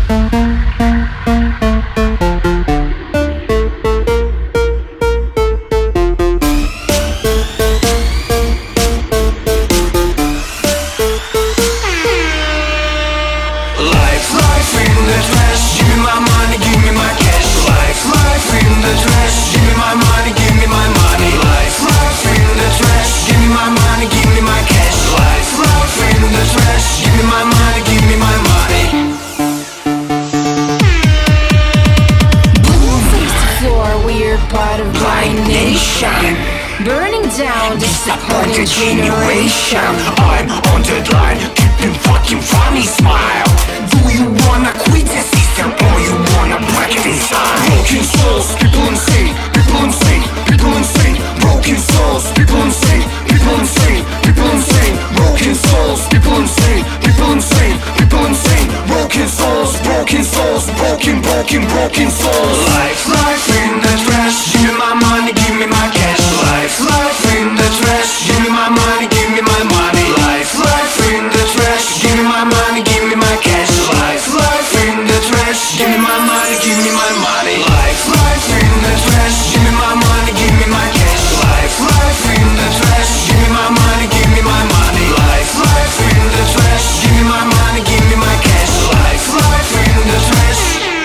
Burning down disappointed generation. I'm on deadline, keeping fucking funny smile. Do you wanna quit the system or you wanna break it inside? Broken souls, people insane, people insane, people insane. Broken souls, people insane, people insane, people insane. Broken souls, people insane, people insane, people insane. Broken souls, broken souls, broken, broken, broken souls. Life in the trash. Give me my money, give me my cash. Life in the trash. Give me my money, give me my money. Life in the trash. Give me my money, give me my cash. Life in the trash. Give me my money, give me my money. Life in the trash. Give me my money, give me my cash. Life in the trash. Give me my money, give me my money. Life in the trash. Give me my money, give me my cash. Life in the trash.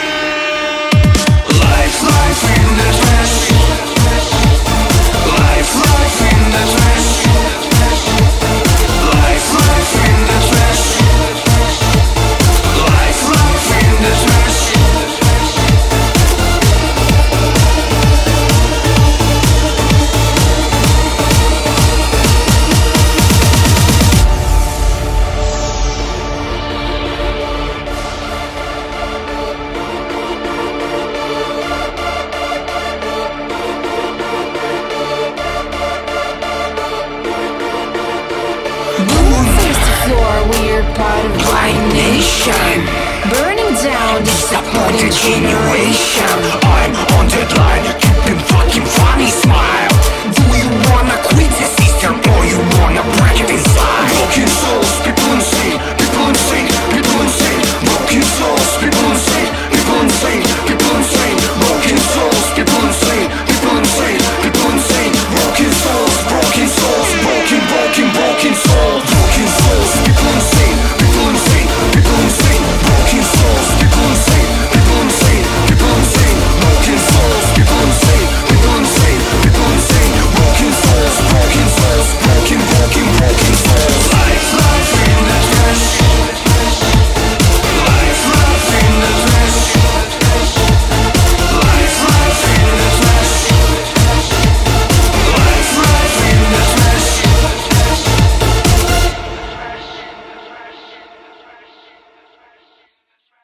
Life in the trash. Life in the trash. Life in the trash. Life in the trash. We're part of Blind Nation. Burning down disappointed generation. I'm on deadline, keeping fucking funny smile. Do you wanna quit the system or you wanna break it inside? Broken souls,